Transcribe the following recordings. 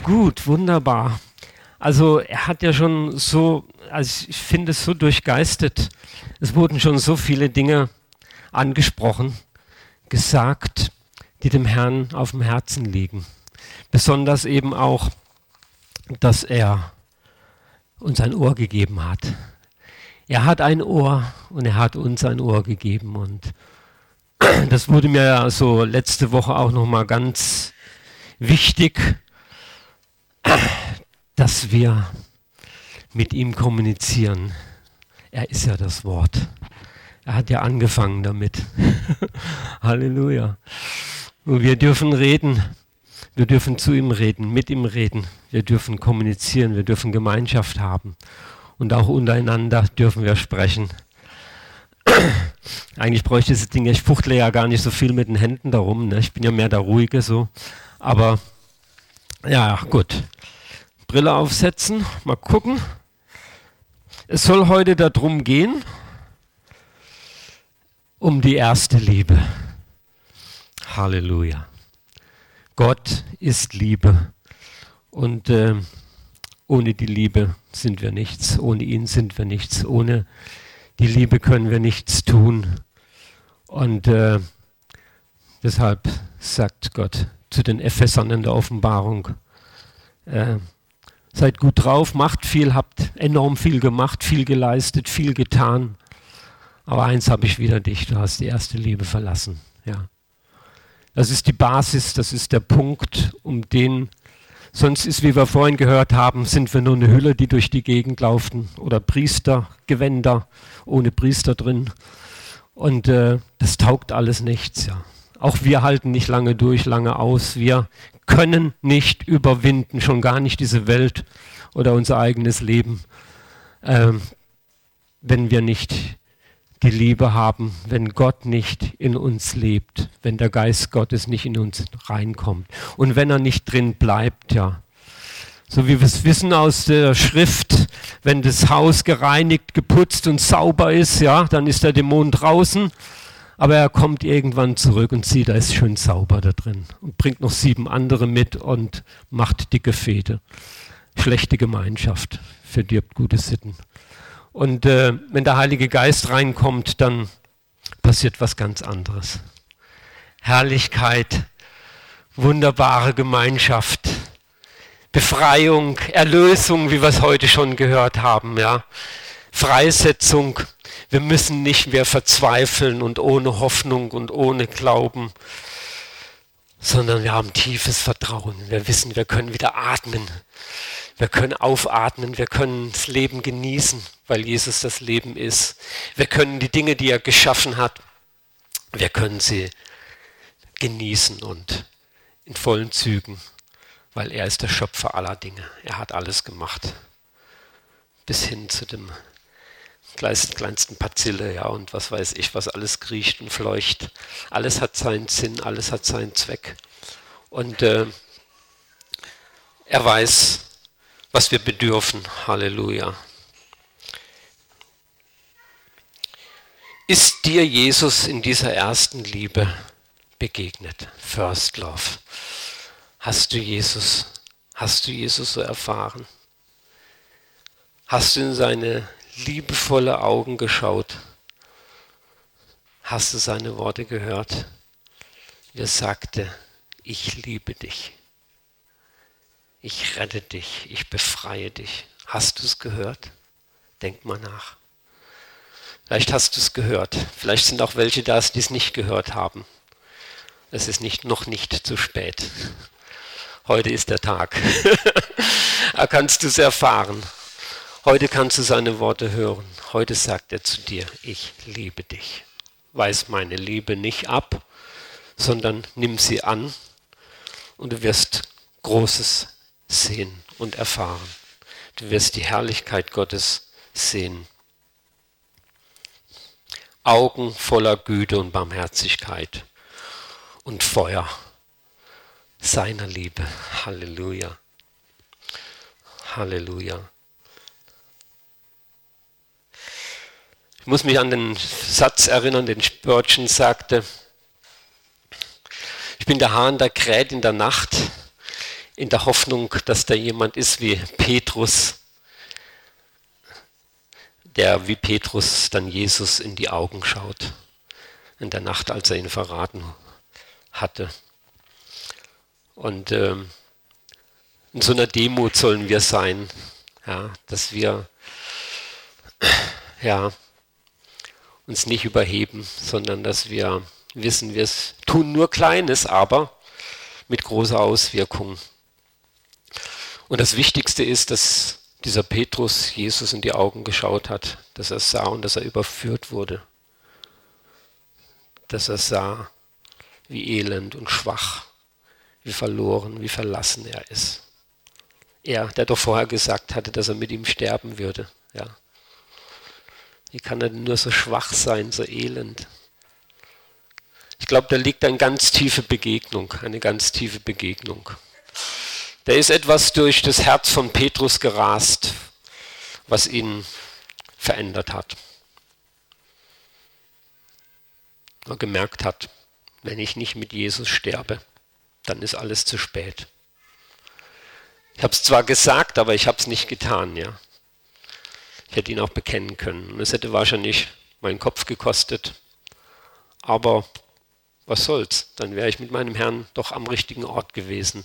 Gut, wunderbar. Also er hat ja schon so, also ich finde es so durchgeistet. Es wurden schon so viele Dinge angesprochen, gesagt, die dem Herrn auf dem Herzen liegen. Besonders eben auch, dass er uns ein Ohr gegeben hat. Er hat ein Ohr und er hat uns ein Ohr gegeben. Und das wurde mir ja so letzte Woche auch nochmal ganz wichtig, dass wir mit ihm kommunizieren. Er ist ja das Wort. Er hat ja angefangen damit. Halleluja. Und wir dürfen reden. Wir dürfen zu ihm reden, mit ihm reden. Wir dürfen kommunizieren, wir dürfen Gemeinschaft haben. Und auch untereinander dürfen wir sprechen. Eigentlich bräuchte dieses Ding, ich fuchtle ja gar nicht so viel mit den Händen darum. Ne? Ich bin ja mehr der Ruhige so. Aber ja, gut. Brille aufsetzen, mal gucken. Es soll heute darum gehen, um die erste Liebe. Halleluja. Gott ist Liebe und ohne die Liebe sind wir nichts, ohne ihn sind wir nichts, ohne die Liebe können wir nichts tun. Und deshalb sagt Gott zu den Ephesern in der Offenbarung, seid gut drauf, macht viel, habt enorm viel gemacht, viel geleistet, viel getan. Aber eins habe ich wider dich, du hast die erste Liebe verlassen. Ja. Das ist die Basis, das ist der Punkt, um den, sonst ist, wie wir vorhin gehört haben, sind wir nur eine Hülle, die durch die Gegend laufen oder Priestergewänder ohne Priester drin. Und das taugt alles nichts. Ja. Auch wir halten nicht lange durch, lange aus. Wir können nicht überwinden, schon gar nicht diese Welt oder unser eigenes Leben, wenn wir nicht die Liebe haben, wenn Gott nicht in uns lebt, wenn der Geist Gottes nicht in uns reinkommt und wenn er nicht drin bleibt, ja. So wie wir es wissen aus der Schrift, wenn das Haus gereinigt, geputzt und sauber ist, ja, dann ist der Dämon draußen, aber er kommt irgendwann zurück und sieht, da ist schön sauber da drin und bringt noch 7 andere mit und macht dicke Fete. Schlechte Gemeinschaft verdirbt gute Sitten. Und wenn der Heilige Geist reinkommt, dann passiert was ganz anderes. Herrlichkeit, wunderbare Gemeinschaft, Befreiung, Erlösung, wie wir es heute schon gehört haben, ja. Freisetzung. Wir müssen nicht mehr verzweifeln und ohne Hoffnung und ohne Glauben, sondern wir haben tiefes Vertrauen. Wir wissen, wir können wieder atmen. Wir können aufatmen, wir können das Leben genießen, weil Jesus das Leben ist. Wir können die Dinge, die er geschaffen hat, wir können sie genießen und in vollen Zügen, weil er ist der Schöpfer aller Dinge. Er hat alles gemacht, bis hin zu dem kleinsten Bazille, ja, und was weiß ich, was alles kriecht und fleucht. Alles hat seinen Sinn, alles hat seinen Zweck. Und er weiß, was wir bedürfen. Halleluja. Ist dir Jesus in dieser ersten Liebe begegnet? First Love. Hast du Jesus so erfahren? Hast du in seine liebevolle Augen geschaut? Hast du seine Worte gehört? Er sagte, ich liebe dich. Ich rette dich, ich befreie dich. Hast du es gehört? Denk mal nach. Vielleicht hast du es gehört. Vielleicht sind auch welche da, die es nicht gehört haben. Es ist noch nicht zu spät. Heute ist der Tag. Da kannst du es erfahren. Heute kannst du seine Worte hören. Heute sagt er zu dir, ich liebe dich. Weis meine Liebe nicht ab, sondern nimm sie an und du wirst Großes sehen und erfahren. Du wirst die Herrlichkeit Gottes sehen. Augen voller Güte und Barmherzigkeit und Feuer seiner Liebe. Halleluja. Halleluja. Ich muss mich an den Satz erinnern, den Spurgeon sagte, ich bin der Hahn, der kräht in der Nacht. in der Hoffnung, dass da jemand ist wie Petrus, der wie Petrus dann Jesus in die Augen schaut, in der Nacht, als er ihn verraten hatte. Und in so einer Demut sollen wir sein, ja, dass wir uns nicht überheben, sondern dass wir wissen, wir tun nur Kleines, aber mit großer Auswirkung. Und das Wichtigste ist, dass dieser Petrus Jesus in die Augen geschaut hat, dass er sah und dass er überführt wurde. Dass er sah, wie elend und schwach, wie verloren, wie verlassen er ist. Er, der doch vorher gesagt hatte, dass er mit ihm sterben würde. Ja. Wie kann er denn nur so schwach sein, so elend? Ich glaube, da liegt eine ganz tiefe Begegnung. Da ist etwas durch das Herz von Petrus gerast, was ihn verändert hat. Er gemerkt hat, wenn ich nicht mit Jesus sterbe, dann ist alles zu spät. Ich habe es zwar gesagt, aber ich habe es nicht getan. Ja. Ich hätte ihn auch bekennen können. Und es hätte wahrscheinlich meinen Kopf gekostet. Aber was soll's? Dann wäre ich mit meinem Herrn doch am richtigen Ort gewesen.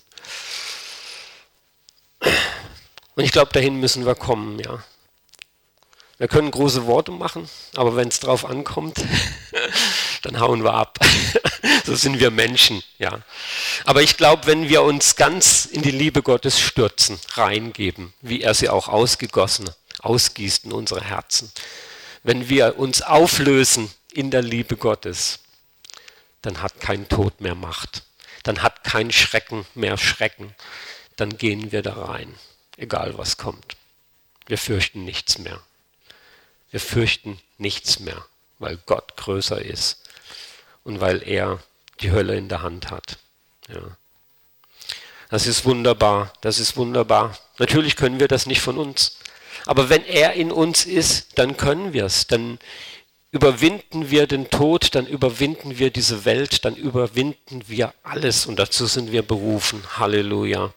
Und ich glaube, dahin müssen wir kommen. Ja. Wir können große Worte machen, aber wenn es drauf ankommt, dann hauen wir ab. So sind wir Menschen. Ja. Aber ich glaube, wenn wir uns ganz in die Liebe Gottes stürzen, reingeben, wie er sie auch ausgießt in unsere Herzen, wenn wir uns auflösen in der Liebe Gottes, dann hat kein Tod mehr Macht. Dann hat kein Schrecken mehr Schrecken. Dann gehen wir da rein, egal was kommt. Wir fürchten nichts mehr. Wir fürchten nichts mehr, weil Gott größer ist und weil er die Hölle in der Hand hat. Ja. Das ist wunderbar, das ist wunderbar. Natürlich können wir das nicht von uns. Aber wenn er in uns ist, dann können wir es. Dann überwinden wir den Tod, dann überwinden wir diese Welt, dann überwinden wir alles. Und dazu sind wir berufen. Halleluja.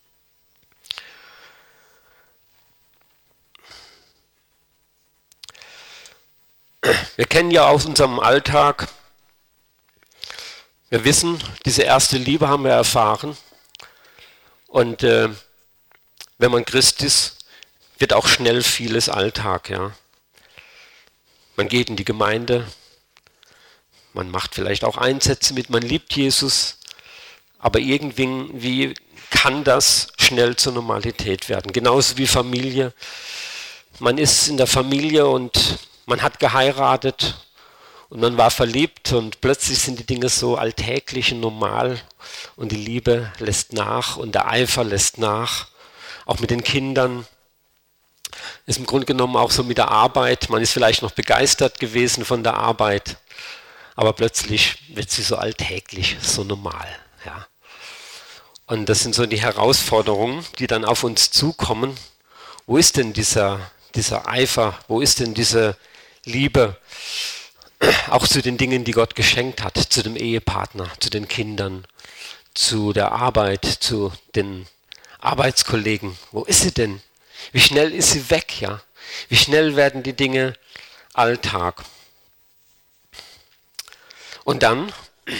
Wir kennen ja aus unserem Alltag, wir wissen, diese erste Liebe haben wir erfahren. Und wenn man Christ ist, wird auch schnell vieles Alltag. Ja. Man geht in die Gemeinde, man macht vielleicht auch Einsätze mit, man liebt Jesus, aber irgendwie kann das schnell zur Normalität werden. Genauso wie Familie. Man ist in der Familie und man hat geheiratet und man war verliebt und plötzlich sind die Dinge so alltäglich und normal und die Liebe lässt nach und der Eifer lässt nach. Auch mit den Kindern ist im Grunde genommen auch so mit der Arbeit. Man ist vielleicht noch begeistert gewesen von der Arbeit, aber plötzlich wird sie so alltäglich, so normal. Ja. Und das sind so die Herausforderungen, die dann auf uns zukommen. Wo ist denn dieser Eifer? Wo ist denn diese Liebe? Auch zu den Dingen, die Gott geschenkt hat, zu dem Ehepartner, zu den Kindern, zu der Arbeit, zu den Arbeitskollegen. Wo ist sie denn? Wie schnell ist sie weg? Ja? Wie schnell werden die Dinge Alltag? Und dann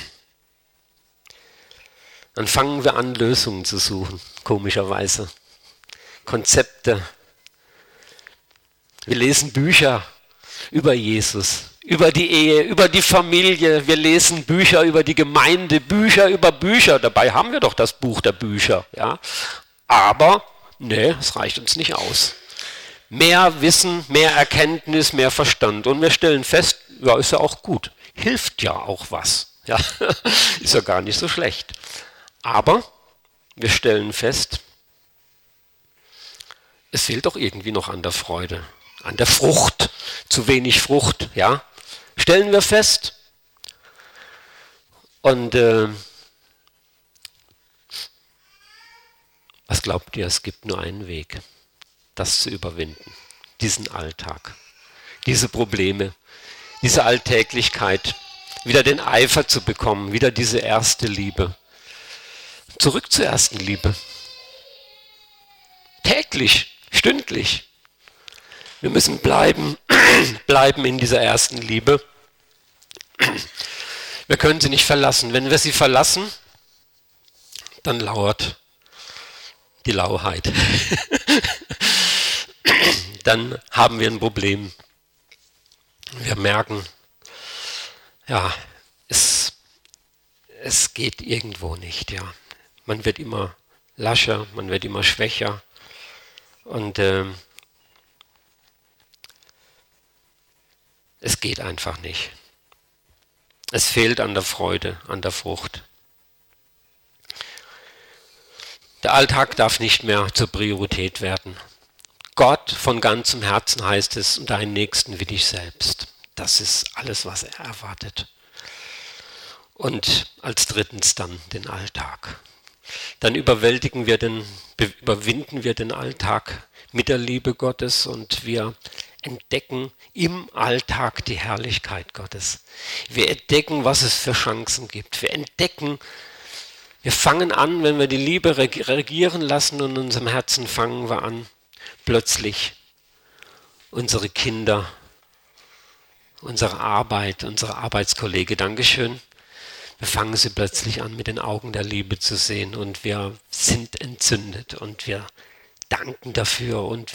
fangen wir an, Lösungen zu suchen, komischerweise. Konzepte. Wir lesen Bücher über Jesus, über die Ehe, über die Familie. Wir lesen Bücher über die Gemeinde, Bücher über Bücher. Dabei haben wir doch das Buch der Bücher. Ja? Aber, nee, es reicht uns nicht aus. Mehr Wissen, mehr Erkenntnis, mehr Verstand. Und wir stellen fest, ja, ist ja auch gut. Hilft ja auch was. Ja? Ist ja gar nicht so schlecht. Aber wir stellen fest, es fehlt doch irgendwie noch an der Freude, an der Frucht. Zu wenig Frucht, ja. Stellen wir fest. Und was glaubt ihr? Es gibt nur einen Weg, das zu überwinden. Diesen Alltag, diese Probleme, diese Alltäglichkeit, wieder den Eifer zu bekommen, wieder diese erste Liebe. Zurück zur ersten Liebe. täglich, stündlich. Wir müssen bleiben in dieser ersten Liebe. Wir können sie nicht verlassen. Wenn wir sie verlassen, dann lauert die Lauheit. Dann haben wir ein Problem. Wir merken, ja, es geht irgendwo nicht. Ja. Man wird immer lascher, man wird immer schwächer und es geht einfach nicht. Es fehlt an der Freude, an der Frucht. Der Alltag darf nicht mehr zur Priorität werden. Gott von ganzem Herzen heißt es, und deinen Nächsten wie dich selbst. Das ist alles, was er erwartet. Und als drittens dann den Alltag. Dann überwinden wir den Alltag mit der Liebe Gottes und wir entdecken im Alltag die Herrlichkeit Gottes. Wir entdecken, was es für Chancen gibt. Wir fangen an, wenn wir die Liebe regieren lassen und in unserem Herzen fangen wir an, plötzlich unsere Kinder, unsere Arbeit, unsere Arbeitskollege, Dankeschön, wir fangen sie plötzlich an, mit den Augen der Liebe zu sehen und wir sind entzündet und wir danken dafür und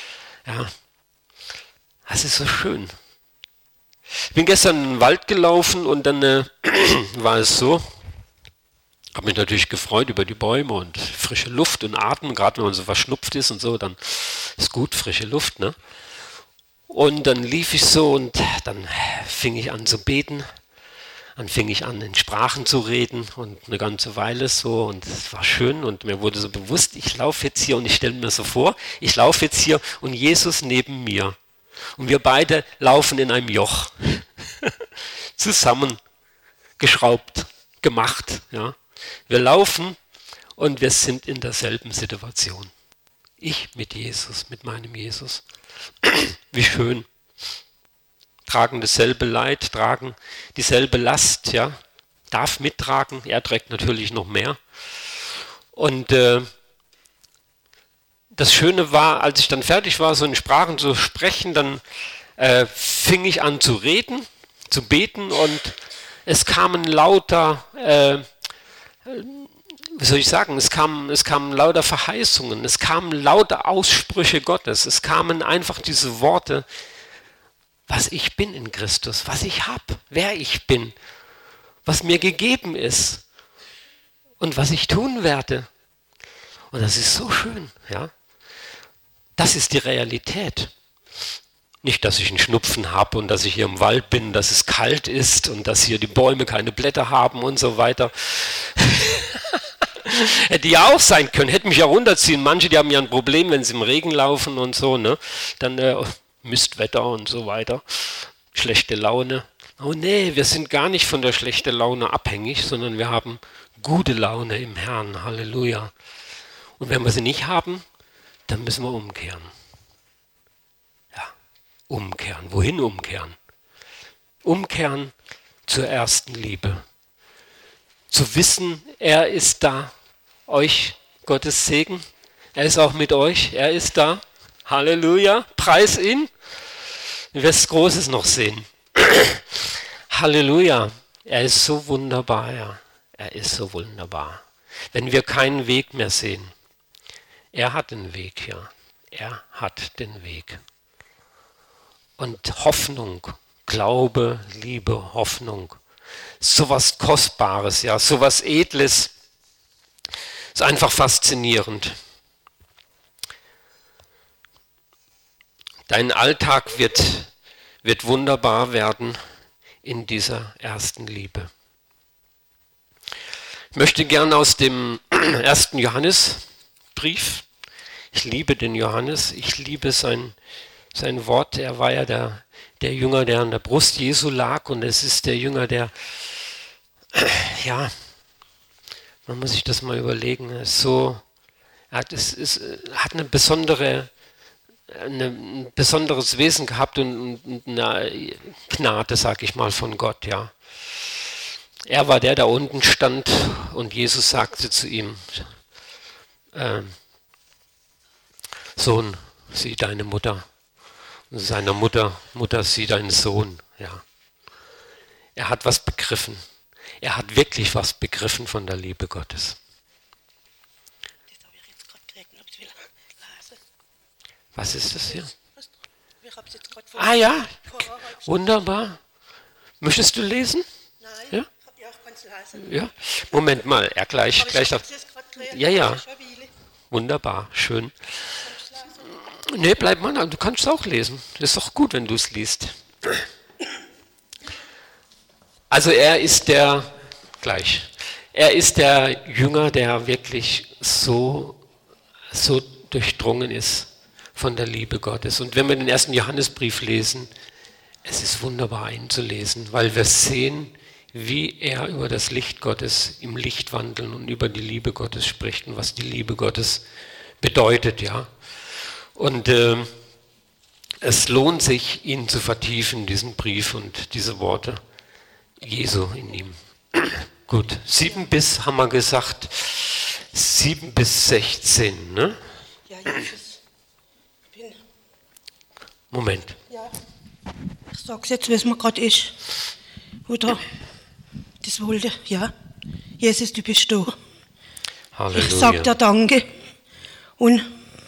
das ist so schön. Ich bin gestern in den Wald gelaufen und dann war es so, habe mich natürlich gefreut über die Bäume und frische Luft und Atmen, gerade wenn man so verschnupft ist und so, dann ist gut, frische Luft, ne? Und dann lief ich so und dann fing ich an zu beten, dann fing ich an in Sprachen zu reden und eine ganze Weile so und es war schön und mir wurde so bewusst, ich laufe jetzt hier und ich stelle mir so vor, ich laufe jetzt hier und Jesus neben mir und wir beide laufen in einem Joch, zusammengeschraubt, gemacht, ja. Wir laufen und wir sind in derselben Situation. Ich mit Jesus, mit meinem Jesus. Wie schön. Tragen dasselbe Leid, tragen dieselbe Last, ja. Darf mittragen, er trägt natürlich noch mehr. Und das Schöne war, als ich dann fertig war, so in Sprachen zu sprechen, dann fing ich an zu reden, zu beten und es kamen lauter wie soll ich sagen, es kamen lauter Verheißungen, es kamen lauter Aussprüche Gottes, es kamen einfach diese Worte, was ich bin in Christus, was ich habe, wer ich bin, was mir gegeben ist und was ich tun werde. Und das ist so schön, ja. Das ist die Realität. Nicht, dass ich einen Schnupfen habe und dass ich hier im Wald bin, dass es kalt ist und dass hier die Bäume keine Blätter haben und so weiter. Hätte ja auch sein können, hätte mich ja runterziehen. Manche, die haben ja ein Problem, wenn sie im Regen laufen und so, ne? Dann Mistwetter und so weiter, schlechte Laune. Oh nee, wir sind gar nicht von der schlechten Laune abhängig, sondern wir haben gute Laune im Herrn, Halleluja. Und wenn wir sie nicht haben, dann müssen wir umkehren. Ja, umkehren. Wohin umkehren? Umkehren zur ersten Liebe. Zu wissen, er ist da. Euch Gottes Segen. Er ist auch mit euch. Er ist da. Halleluja. Preis ihn. Du wirst Großes noch sehen. Halleluja. Er ist so wunderbar, ja. Er ist so wunderbar. Wenn wir keinen Weg mehr sehen. Er hat den Weg, ja. Er hat den Weg. Und Hoffnung, Glaube, Liebe, Hoffnung. Sowas Kostbares, ja, sowas Edles. Ist einfach faszinierend. Dein Alltag wird wunderbar werden in dieser ersten Liebe. Ich möchte gerne aus dem 1. Johannesbrief, ich liebe den Johannes, ich liebe sein Wort, er war ja der Jünger, der an der Brust Jesu lag und es ist der Jünger, der, ja, man muss sich das mal überlegen, er hat ein besonderes Wesen gehabt und eine Gnade, sag ich mal, von Gott, ja. Er war der unten stand und Jesus sagte zu ihm, Sohn, sieh deine Mutter. Und seine Mutter sieh deinen Sohn. Ja. Er hat was begriffen. Er hat wirklich was begriffen von der Liebe Gottes. Das habe ich jetzt gerade gekriegt, ob ich es will lesen. Was ist das hier? Ich habe es jetzt gerade Ah ja, wunderbar. Möchtest du lesen? Nein, Ja? ja, ich kann es lesen. Ja. Moment mal, er gleich. Aber gleich ich noch. habe es jetzt gerade gekriegt. Ja, ja. Schon eine Weile. Wunderbar, schön. Kannst du es lesen? Nee, bleib mal, du kannst es auch lesen. Das ist doch gut, wenn du es liest. Also er ist der Jünger, der wirklich so durchdrungen ist von der Liebe Gottes. Und wenn wir den ersten Johannesbrief lesen, es ist wunderbar ihn zu lesen, weil wir sehen, wie er über das Licht Gottes im Licht wandeln und über die Liebe Gottes spricht und was die Liebe Gottes bedeutet, ja. Und es lohnt sich, ihn zu vertiefen, diesen Brief und diese Worte Jesu in ihm. Gut, 7 bis, haben wir gesagt, 7 bis 16, ne? Ja, Jesus. Ich bin. Moment. Ja. Ich sag's jetzt, wie es mir gerade ist. Oder das wollte, ja. Jesus, du bist da. Halleluja. Ich sag dir Danke. Und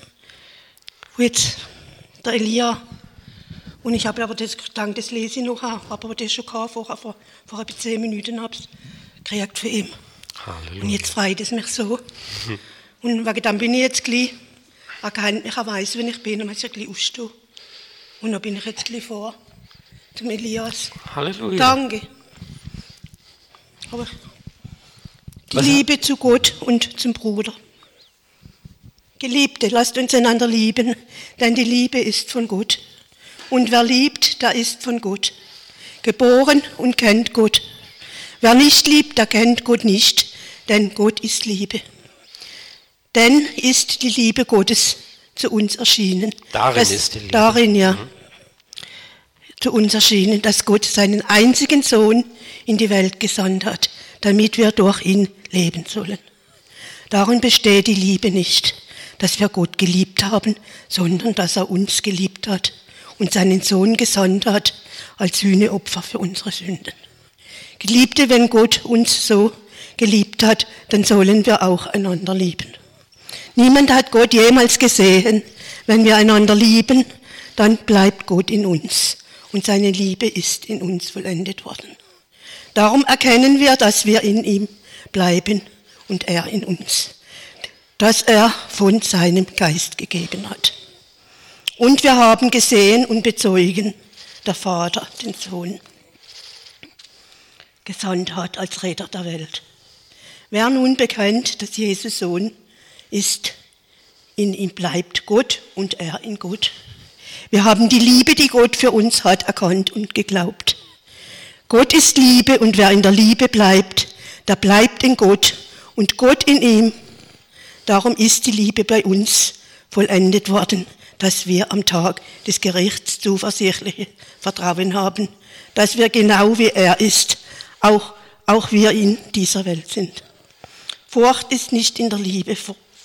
jetzt der Elia. Und ich habe aber das gedacht, das lese ich noch, habe aber das schon gehabt, vor ein paar 10 Minuten habe ich es gekriegt für ihn. Halleluja. Und jetzt freut es mich so. Und wegen dem bin ich jetzt gleich, er kennt mich, er weiß, wenn ich bin, dann muss ich gleich aufstehen. Und dann bin ich jetzt gleich vor, zum Elias. Halleluja. Danke. Aber die Liebe zu Gott und zum Bruder. Geliebte, lasst uns einander lieben, denn die Liebe ist von Gott. Und wer liebt, der ist von Gott. Geboren und kennt Gott. Wer nicht liebt, der kennt Gott nicht, denn Gott ist Liebe. Denn ist die Liebe Gottes zu uns erschienen. Ist die Liebe. Darin, ja. Zu uns erschienen, dass Gott seinen einzigen Sohn in die Welt gesandt hat, damit wir durch ihn leben sollen. Darin besteht die Liebe nicht, dass wir Gott geliebt haben, sondern dass er uns geliebt hat und seinen Sohn gesandt hat als Sühneopfer für unsere Sünden. Geliebte, wenn Gott uns so geliebt hat, dann sollen wir auch einander lieben. Niemand hat Gott jemals gesehen. Wenn wir einander lieben, dann bleibt Gott in uns und seine Liebe ist in uns vollendet worden. Darum erkennen wir, dass wir in ihm bleiben und er in uns, dass er von seinem Geist gegeben hat. Und wir haben gesehen und bezeugen, der Vater den Sohn gesandt hat als Retter der Welt. Wer nun bekennt, dass Jesus Sohn ist, in ihm bleibt Gott und er in Gott. Wir haben die Liebe, die Gott für uns hat, erkannt und geglaubt. Gott ist Liebe und wer in der Liebe bleibt, der bleibt in Gott und Gott in ihm. Darum ist die Liebe bei uns vollendet worden, dass wir am Tag des Gerichts zuversichtliche Vertrauen haben, dass wir genau wie er ist, auch wir in dieser Welt sind. Furcht ist nicht in der Liebe,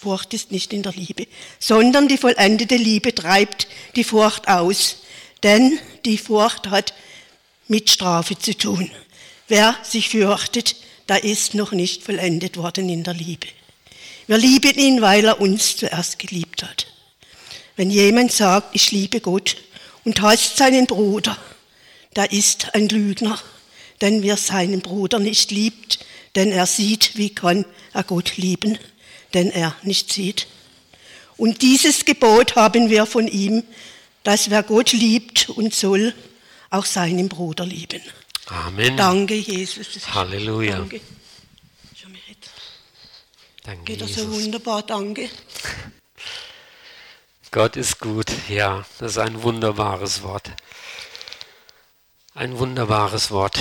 sondern die vollendete Liebe treibt die Furcht aus, denn die Furcht hat mit Strafe zu tun. Wer sich fürchtet, der ist noch nicht vollendet worden in der Liebe. Wir lieben ihn, weil er uns zuerst geliebt hat. Wenn jemand sagt, ich liebe Gott und hasst seinen Bruder, der ist ein Lügner, denn wer seinen Bruder nicht liebt, denn er sieht, wie kann er Gott lieben, denn er nicht sieht. Und dieses Gebot haben wir von ihm, dass wer Gott liebt und soll, auch seinen Bruder lieben. Amen. Danke, Jesus. Halleluja. Danke. Danke, Geht das Jesus. so wunderbar, danke. Gott ist gut, ja, das ist ein wunderbares Wort. Ein wunderbares Wort.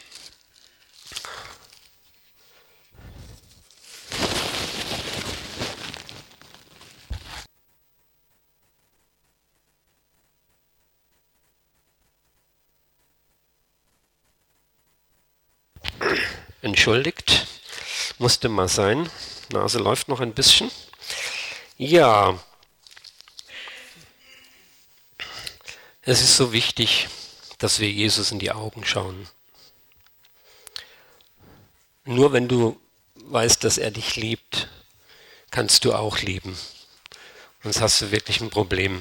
Entschuldigt, musste mal sein. Nase läuft noch ein bisschen. Ja, Es ist so wichtig, dass wir Jesus in die Augen schauen. Nur wenn du weißt, dass er dich liebt, kannst du auch lieben. Sonst hast du wirklich ein Problem.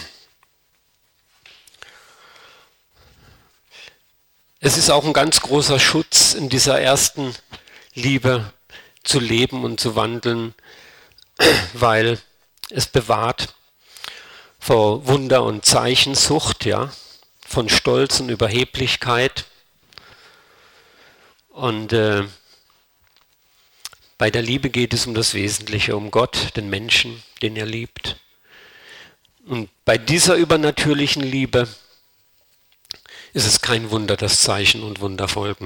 Es ist auch ein ganz großer Schutz, in dieser ersten Liebe zu leben und zu wandeln, weil es bewahrt vor Wunder- und Zeichensucht, ja, von Stolz und Überheblichkeit. Und bei der Liebe geht es um das Wesentliche, um Gott, den Menschen, den er liebt. Und bei dieser übernatürlichen Liebe ist es kein Wunder, dass Zeichen und Wunder folgen.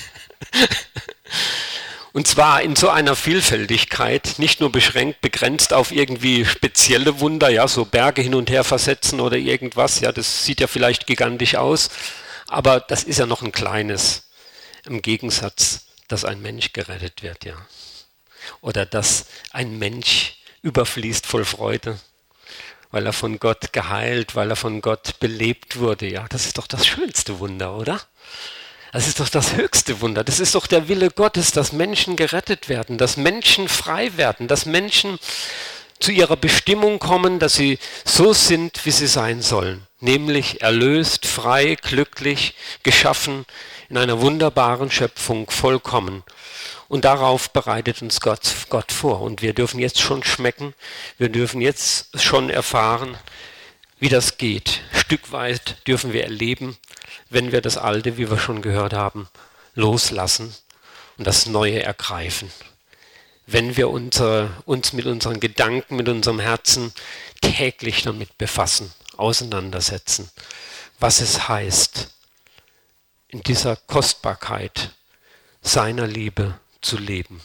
Und zwar in so einer Vielfältigkeit, nicht nur beschränkt, begrenzt auf irgendwie spezielle Wunder, ja, so Berge hin und her versetzen oder irgendwas, ja, das sieht ja vielleicht gigantisch aus, aber das ist ja noch ein kleines, im Gegensatz, dass ein Mensch gerettet wird, ja. Oder dass ein Mensch überfließt voll Freude, weil er von Gott geheilt, weil er von Gott belebt wurde, ja, das ist doch das schönste Wunder, oder? Das ist doch das höchste Wunder. Das ist doch der Wille Gottes, dass Menschen gerettet werden, dass Menschen frei werden, dass Menschen zu ihrer Bestimmung kommen, dass sie so sind, wie sie sein sollen. Nämlich erlöst, frei, glücklich, geschaffen, in einer wunderbaren Schöpfung, vollkommen. Und darauf bereitet uns Gott vor. Und wir dürfen jetzt schon schmecken, wir dürfen jetzt schon erfahren, wie das geht. Stück weit dürfen wir erleben, wenn wir das Alte, wie wir schon gehört haben, loslassen und das Neue ergreifen. Wenn wir uns mit unseren Gedanken, mit unserem Herzen täglich damit befassen, auseinandersetzen, was es heißt, in dieser Kostbarkeit seiner Liebe zu leben.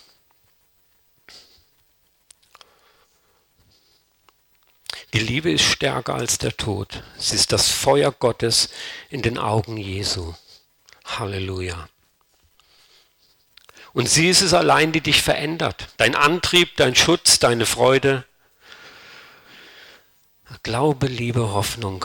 Die Liebe ist stärker als der Tod. Sie ist das Feuer Gottes in den Augen Jesu. Halleluja. Und sie ist es allein, die dich verändert. Dein Antrieb, dein Schutz, deine Freude. Glaube, Liebe, Hoffnung.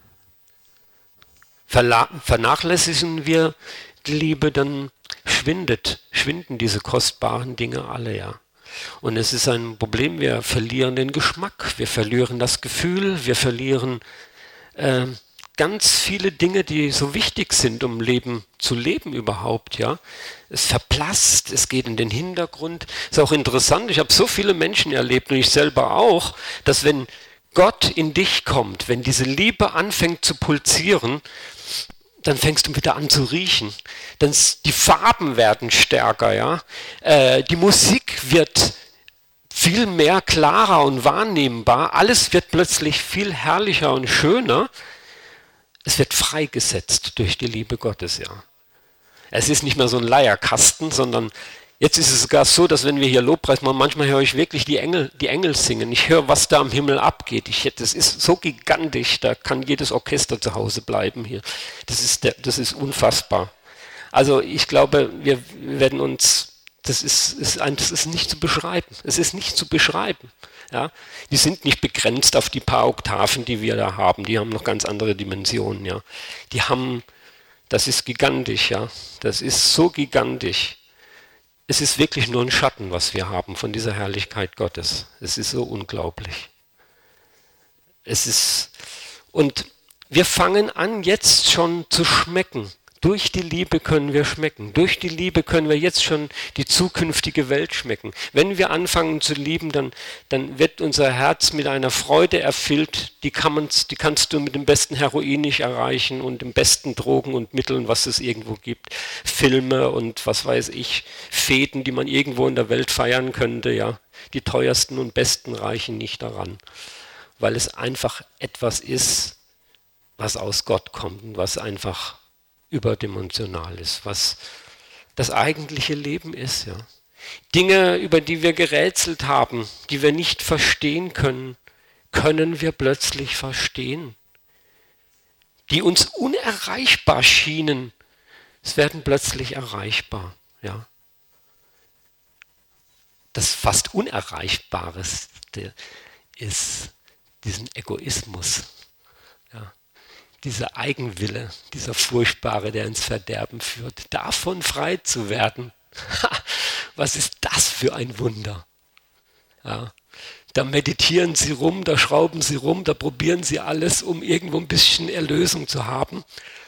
Vernachlässigen wir die Liebe, dann schwinden diese kostbaren Dinge alle, ja. Und es ist ein Problem, wir verlieren den Geschmack, wir verlieren das Gefühl, wir verlieren ganz viele Dinge, die so wichtig sind, um zu leben überhaupt, ja. Es verblasst, es geht in den Hintergrund. Ist auch interessant, ich habe so viele Menschen erlebt und ich selber auch, dass wenn Gott in dich kommt, wenn diese Liebe anfängt zu pulsieren, dann fängst du wieder an zu riechen. Die Farben werden stärker, ja. Die Musik wird viel mehr klarer und wahrnehmbar. Alles wird plötzlich viel herrlicher und schöner. Es wird freigesetzt durch die Liebe Gottes, ja. Es ist nicht mehr so ein Leierkasten, sondern jetzt ist es sogar so, dass wenn wir hier Lobpreis machen, manchmal höre ich wirklich die Engel singen. Ich höre, was da am Himmel abgeht. Das ist so gigantisch, da kann jedes Orchester zu Hause bleiben hier. Das ist unfassbar. Also ich glaube, wir werden uns, das ist nicht zu beschreiben. Es ist nicht zu beschreiben. Ja? Die sind nicht begrenzt auf die paar Oktaven, die wir da haben. Die haben noch ganz andere Dimensionen. Ja? Das ist gigantisch. Ja? Das ist so gigantisch. Es ist wirklich nur ein Schatten, was wir haben von dieser Herrlichkeit Gottes. Es ist so unglaublich. Und wir fangen an, jetzt schon zu schmecken. Durch die Liebe können wir schmecken. Durch die Liebe können wir jetzt schon die zukünftige Welt schmecken. Wenn wir anfangen zu lieben, dann wird unser Herz mit einer Freude erfüllt, die kannst du mit dem besten Heroin nicht erreichen und den besten Drogen und Mitteln, was es irgendwo gibt. Filme und was weiß ich, Feten, die man irgendwo in der Welt feiern könnte, ja. Die teuersten und besten reichen nicht daran, weil es einfach etwas ist, was aus Gott kommt und was einfach überdimensional ist, was das eigentliche Leben ist. Ja. Dinge, über die wir gerätselt haben, die wir nicht verstehen können, können wir plötzlich verstehen. Die uns unerreichbar schienen, es werden plötzlich erreichbar. Ja. Das fast Unerreichbarste ist diesen Egoismus. Ja. dieser Eigenwille, dieser furchtbare, der ins Verderben führt, davon frei zu werden. Was ist das für ein Wunder? Ja. Da meditieren sie rum, da schrauben sie rum, da probieren sie alles, um irgendwo ein bisschen Erlösung zu haben.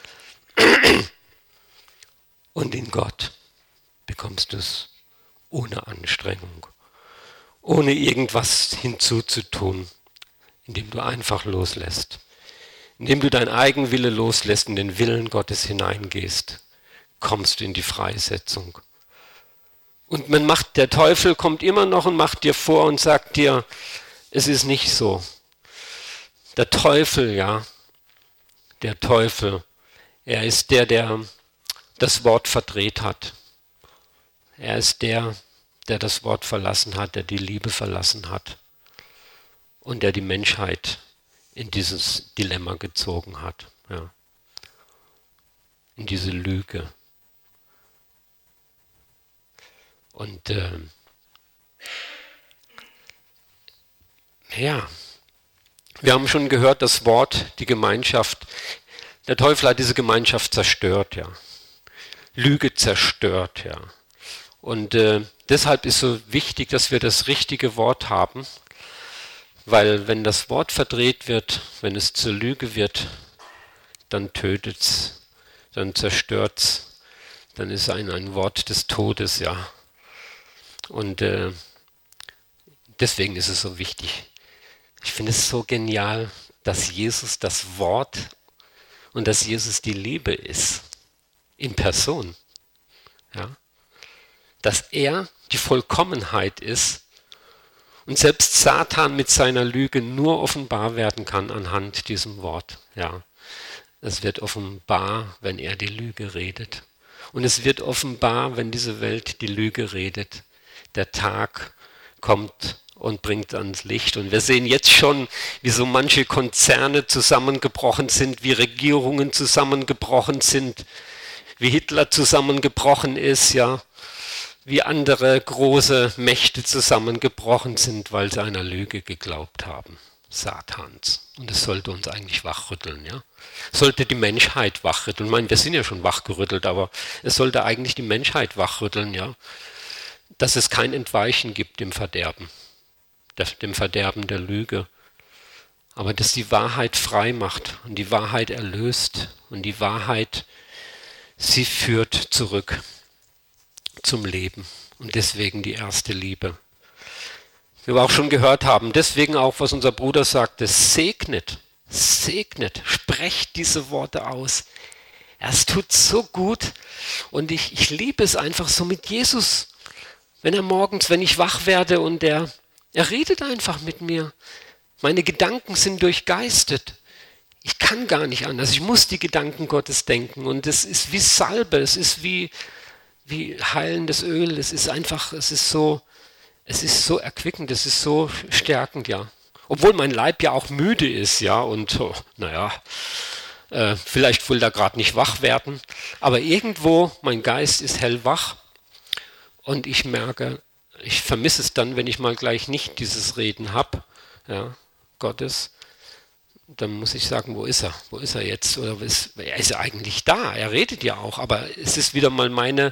Und in Gott bekommst du es ohne Anstrengung, ohne irgendwas hinzuzutun, indem du einfach loslässt. Indem du dein Eigenwille loslässt und in den Willen Gottes hineingehst, kommst du in die Freisetzung. Und der Teufel kommt immer noch und macht dir vor und sagt dir, es ist nicht so. Der Teufel, er ist der das Wort verdreht hat. Er ist der das Wort verlassen hat, der die Liebe verlassen hat und der die Menschheit in dieses Dilemma gezogen hat, ja. In diese Lüge. Und wir haben schon gehört, das Wort, die Gemeinschaft, der Teufel hat diese Gemeinschaft zerstört, ja. Lüge zerstört, ja. Und deshalb ist so wichtig, dass wir das richtige Wort haben, weil wenn das Wort verdreht wird, wenn es zur Lüge wird, dann tötet's, dann zerstört's, dann ist ein Wort des Todes, ja. Und deswegen ist es so wichtig. Ich finde es so genial, dass Jesus das Wort und dass Jesus die Liebe ist, in Person. Ja? Dass er die Vollkommenheit ist und selbst Satan mit seiner Lüge nur offenbar werden kann anhand diesem Wort. Ja? Es wird offenbar, wenn er die Lüge redet. Und es wird offenbar, wenn diese Welt die Lüge redet. Der Tag kommt und bringt ans Licht. Und wir sehen jetzt schon, wie so manche Konzerne zusammengebrochen sind, wie Regierungen zusammengebrochen sind, wie Hitler zusammengebrochen ist, ja, wie andere große Mächte zusammengebrochen sind, weil sie einer Lüge geglaubt haben, Satans. Und es sollte uns eigentlich wachrütteln, ja. Es sollte die Menschheit wachrütteln. Ich meine, wir sind ja schon wachgerüttelt, aber es sollte eigentlich die Menschheit wachrütteln, ja. Dass es kein Entweichen gibt dem Verderben der Lüge. Aber dass die Wahrheit frei macht und die Wahrheit erlöst und die Wahrheit, sie führt zurück zum Leben. Und deswegen die erste Liebe. Wie wir auch schon gehört haben, deswegen auch, was unser Bruder sagte, segnet, sprecht diese Worte aus. Es tut so gut und ich liebe es einfach so mit Jesus, wenn er morgens, wenn ich wach werde und er redet einfach mit mir. Meine Gedanken sind durchgeistet. Ich kann gar nicht anders. Ich muss die Gedanken Gottes denken. Und es ist wie Salbe, es ist wie heilendes Öl. Es ist einfach, es ist so erquickend, es ist so stärkend, ja. Obwohl mein Leib ja auch müde ist, ja. Und vielleicht will er gerade nicht wach werden. Aber irgendwo, mein Geist ist hellwach. Und ich merke, ich vermisse es dann, wenn ich mal gleich nicht dieses Reden habe, ja, Gottes, dann muss ich sagen, wo ist er? Wo ist er jetzt? Oder er ist ja eigentlich da, er redet ja auch, aber es ist wieder mal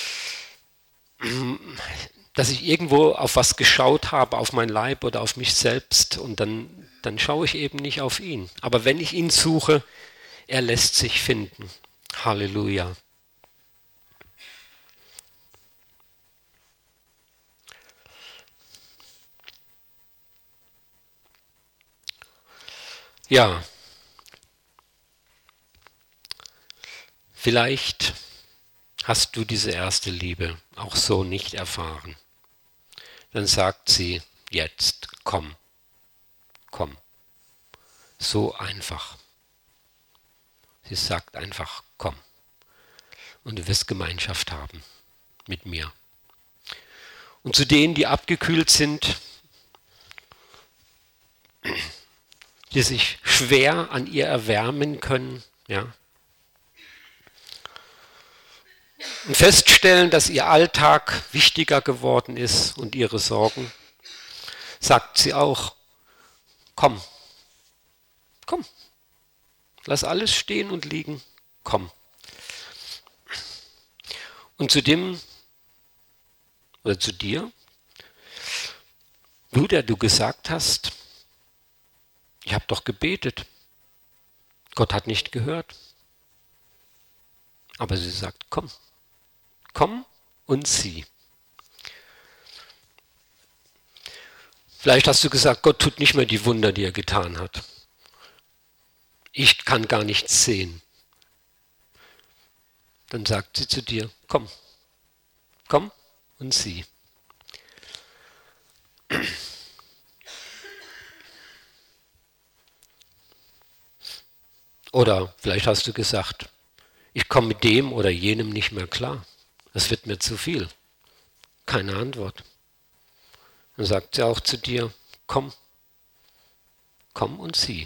dass ich irgendwo auf was geschaut habe, auf mein Leib oder auf mich selbst und dann schaue ich eben nicht auf ihn. Aber wenn ich ihn suche, er lässt sich finden. Halleluja. Ja, vielleicht hast du diese erste Liebe auch so nicht erfahren. Dann sagt sie jetzt, komm. So einfach. Sie sagt einfach, komm. Und du wirst Gemeinschaft haben mit mir. Und zu denen, die abgekühlt sind, die sich schwer an ihr erwärmen können, ja, und feststellen, dass ihr Alltag wichtiger geworden ist und ihre Sorgen, sagt sie auch, komm, Lass alles stehen und liegen. Komm. Und zu dem, oder zu dir, du, der du gesagt hast, ich habe doch gebetet. Gott hat nicht gehört. Aber sie sagt, komm, komm und sieh. Vielleicht hast du gesagt, Gott tut nicht mehr die Wunder, die er getan hat. Ich kann gar nichts sehen. Dann sagt sie zu dir, komm, komm und sieh. Oder vielleicht hast du gesagt, ich komme mit dem oder jenem nicht mehr klar. Das wird mir zu viel. Keine Antwort. Dann sagt sie auch zu dir, komm, komm und sieh.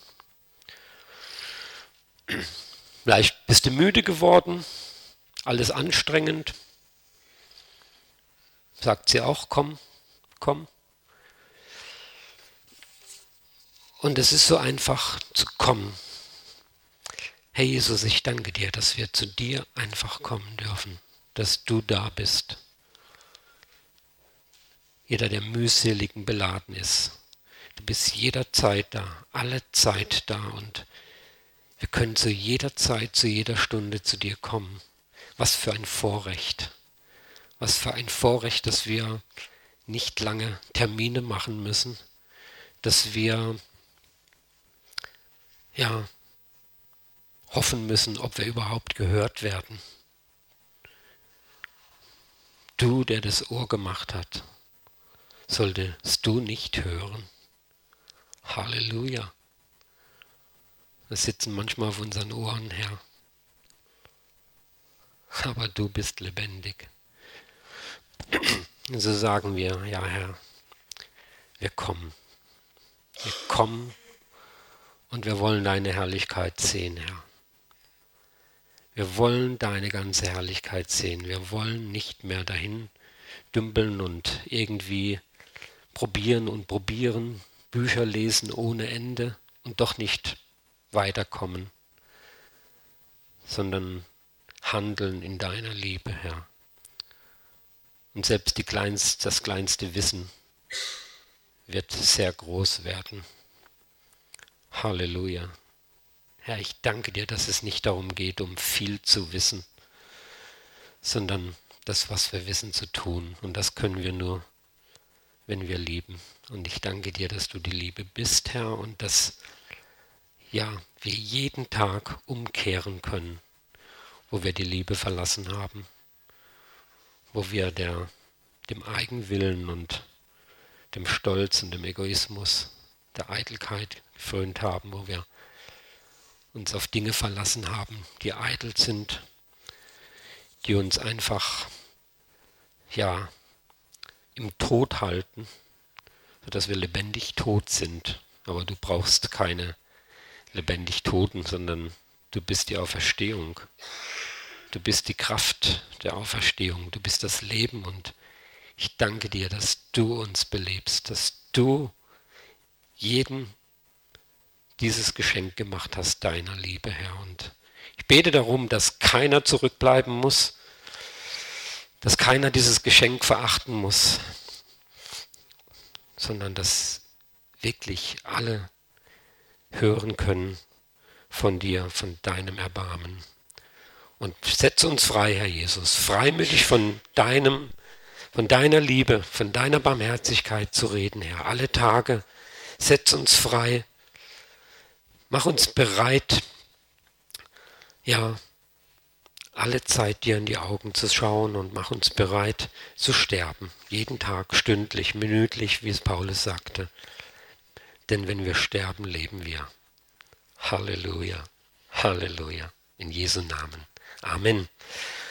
Vielleicht bist du müde geworden, alles anstrengend. Sagt sie auch, komm, komm. Und es ist so einfach zu kommen. Herr Jesus, ich danke dir, dass wir zu dir einfach kommen dürfen, dass du da bist. Jeder, der mühseligen beladen ist, du bist jederzeit da, alle Zeit da und wir können zu jeder Zeit, zu jeder Stunde zu dir kommen. Was für ein Vorrecht. Was für ein Vorrecht, dass wir nicht lange Termine machen müssen, dass wir hoffen müssen, ob wir überhaupt gehört werden. Du, der das Ohr gemacht hat, solltest du nicht hören. Halleluja. Wir sitzen manchmal auf unseren Ohren, Herr. Aber du bist lebendig. Und so sagen wir, ja Herr, wir kommen. Wir kommen und wir wollen deine Herrlichkeit sehen, Herr. Wir wollen deine ganze Herrlichkeit sehen. Wir wollen nicht mehr dahin dümpeln und irgendwie probieren, Bücher lesen ohne Ende und doch nicht weiterkommen, sondern handeln in deiner Liebe, Herr. Und selbst das kleinste Wissen wird sehr groß werden. Halleluja. Herr, ich danke dir, dass es nicht darum geht, um viel zu wissen, sondern das, was wir wissen, zu tun. Und das können wir nur, wenn wir lieben. Und ich danke dir, dass du die Liebe bist, Herr, und dass wir jeden Tag umkehren können, wo wir die Liebe verlassen haben, wo wir dem Eigenwillen und dem Stolz und dem Egoismus, der Eitelkeit gefrönt haben, wo wir uns auf Dinge verlassen haben, die eitel sind, die uns einfach im Tod halten, sodass wir lebendig tot sind. Aber du brauchst keine lebendig Toten, sondern du bist die Auferstehung. Du bist die Kraft der Auferstehung. Du bist das Leben und ich danke dir, dass du uns belebst, dass du jedem dieses Geschenk gemacht hast, deiner Liebe, Herr. Und ich bete darum, dass keiner zurückbleiben muss, dass keiner dieses Geschenk verachten muss, sondern dass wirklich alle hören können von dir, von deinem Erbarmen. Und setze uns frei, Herr Jesus, freimütig von deiner Liebe, von deiner Barmherzigkeit zu reden, Herr. Alle Tage, setz uns frei. Mach uns bereit, alle Zeit dir in die Augen zu schauen und mach uns bereit zu sterben. Jeden Tag, stündlich, minütlich, wie es Paulus sagte. Denn wenn wir sterben, leben wir. Halleluja, Halleluja. In Jesu Namen. Amen.